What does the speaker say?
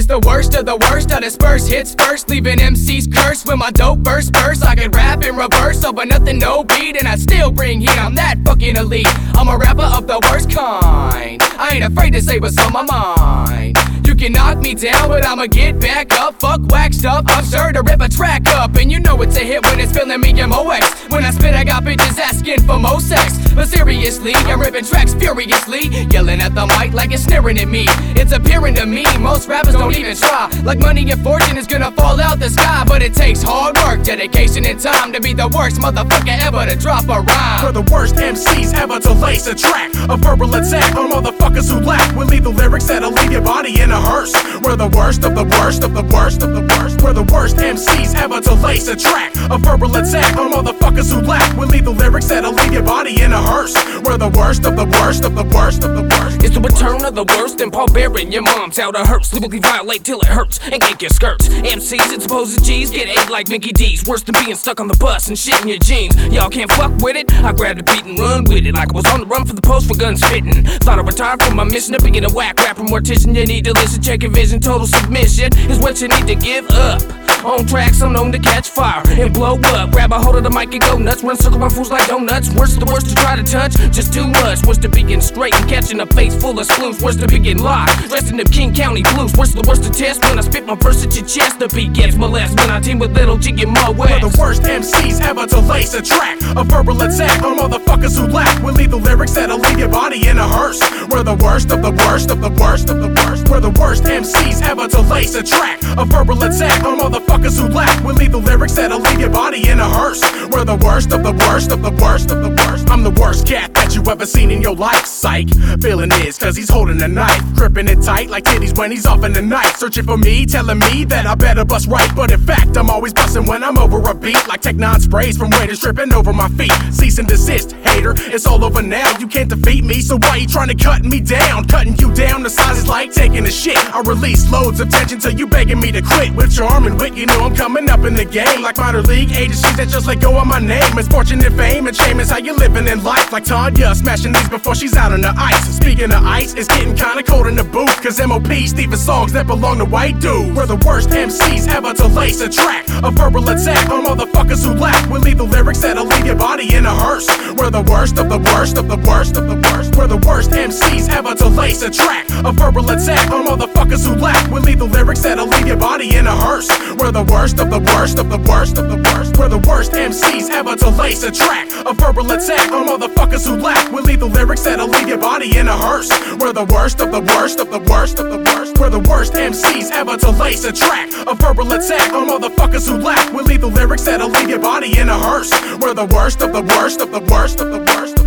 is the worst of the worst. I disperse hits first, leaving MCs cursed. With my dope verse burst, I could rap in reverse over nothing, no beat, and I still bring heat. I'm that fucking elite. I'm a rapper of the worst kind. I ain't afraid to say what's on my mind. You can knock me down, but I'ma get back up. Fuck waxed up, I'm sure to rip a track up. And you know it's a hit when it's feeling me MOX. When I spit, I got bitches asking for more sex. But seriously, I'm ripping tracks furiously, yelling at the mic like it's sneering at me. It's appearing to me, most rappers don't even try. Like money and fortune is gonna fall out the sky. But it takes hard work, dedication, and time to be the worst motherfucker ever to drop a rhyme. For the worst MCs ever to lace a track, a verbal attack on motherfuckers who lack. With lethal lyrics that'll leave your body in a hearse. We're the worst of the worst of the worst of the worst. We're the worst MCs ever to lace a track, a verbal attack on motherfuckers who lack. With lethal lyrics that'll leave your body in a hearse. We're the worst of the worst of the worst of the worst. It's the return of the worst, and Paul Bear and your mom's out of hurts. Lyrically violate till it hurts and kick your skirts. MCs and supposed G's get ate like Mickey D's. Worse than being stuck on the bus and shit in your jeans. Y'all can't fuck with it. I grabbed a beat and run with it like I was on the run for the post for gun spitting. Thought I retired from my mission to begin a whack rapper mortician. You need to listen, check your vision. Total submission is what you need to give up. On tracks, I'm known to catch fire and blow up. Grab a hold of the mic and go nuts. Run circle my fools like donuts. Worst of the worst to try to touch, just too much. Worst to begin straight and catching a face full of sploons. Worst to begin live, dressed in the King County blues. Worst of the worst to test when I spit my verse at your chest. The beat gets molested when I team with Little G and Mo West. We're the worst MCs ever to lace a track, a verbal attack on motherfuckers who lack. With lethal lyrics that'll leave your body in a hearse. We're the worst of the worst of the worst of the worst. We're the worst MCs ever to lace a track, a verbal attack on motherfuckers who lack. With lethal lyrics that'll leave your body in a hearse. We're the worst of the worst of the worst of the worst. I'm the worst cat that you ever seen in your life, psych. Feeling this cause he's holding a knife, gripping it tight like titties when he's off in the night. Searching for me, telling me that I better bust right. But in fact, I'm always busting when I'm over a beat. Like Tech-9 sprays from waiters dripping over my feet. Cease and desist, hater, it's all over now. You can't defeat me, so why you trying to cut me down? Cutting you down, the size is like taking a shit. I release loads of tension till you begging me to quit. With charm and wit, you know I'm coming up in the game. Like minor league agencies that just let go of my name. Misfortune and fame and shame is how you living in life. Like Tanya smashing these before she's out on the ice. Speaking of ice, it's getting kinda cold in the booth, cause MOP's thieving songs that belong to white dudes. We're the worst MCs ever to lace a track, a verbal attack on motherfuckers who lack. With lethal lyrics that'll leave your body in a hearse. We're the worst of the worst of the worst of the worst. We're the worst MCs ever to lace a track, a verbal attack on motherfuckers who lack. With lethal lyrics that'll leave your body in a hearse. We're the worst of the worst of the worst of the worst. We're the worst MCs ever to lace a track, a verbal attack on motherfuckers who lack. With lethal lyrics that'll leave your body in a hearse. We're the worst of the worst of the worst of the worst. We're the worst MCs ever to lace a track, a verbal attack on motherfuckers who lack. With lethal lyrics that'll leave your body in a hearse. We're the worst of the worst of the worst of the worst.